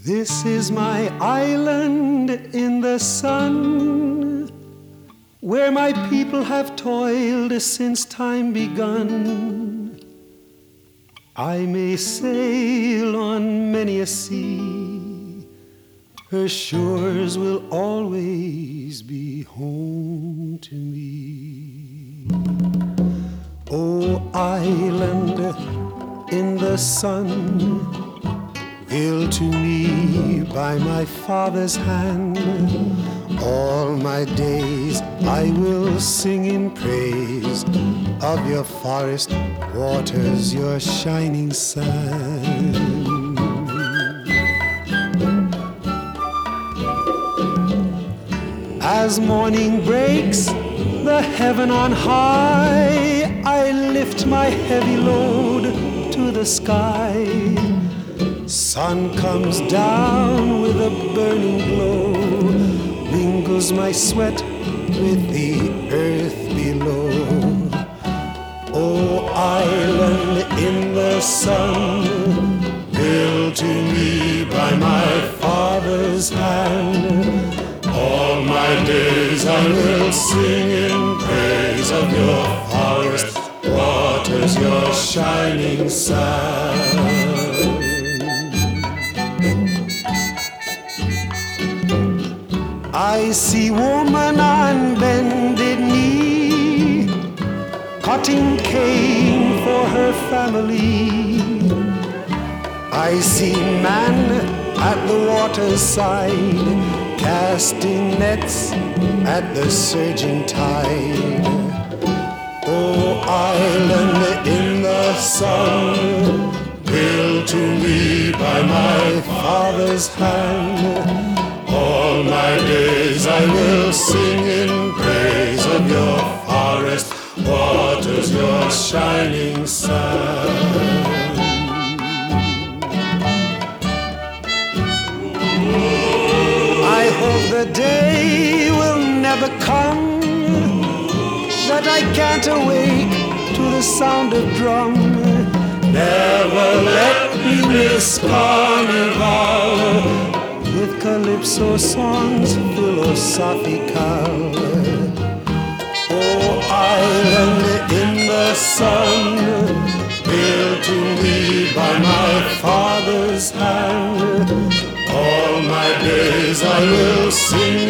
This is my island in the sun, where my people have toiled since time begun. I may sail on many a sea, her shores will always be home to me. Oh, island in the sun, built to me by my father's hand, all my days I will sing in praise of your forest waters, your shining sand. As morning breaks the heaven on high, I lift my heavy load to the sky. Sun comes down with a burning glow, mingles my sweat with the earth below. Oh, island in the sun, built to me by my father's hand, all my days I will sing in praise of your forest waters, your shining sand. I see woman on bended knee, cutting cane for her family. I see man at the water's side, casting nets at the surging tide. Oh, island in the sun, built to me by my father's hand, all my days I will sing in praise of your forest waters, your shining sand. I hope the day will never come that I can't awake to the sound of drum. Never let me miss carnival with calypso songs philosophical. Oh, island in the sun, built to me by my father's hand, all my days I will sing